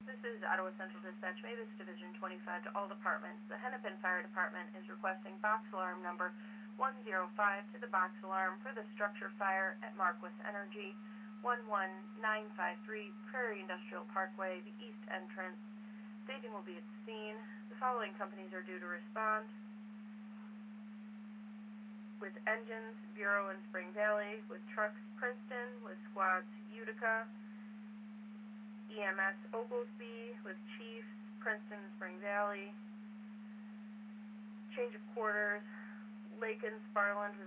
This is Ottawa Central Dispatch Mavis Division 25 to all departments. The Hennepin Fire Department is requesting box alarm number 105 to the box alarm for the structure fire at Marquis Energy, 11953 Prairie Industrial Parkway, the east entrance. Staging will be at the scene. The following companies are due to respond: with engines, Bureau in Spring Valley; with trucks, Princeton; with squads, Utica; EMS, Oglesby; with chiefs, Princeton, Spring Valley. Change of quarters, Lake and Sparland.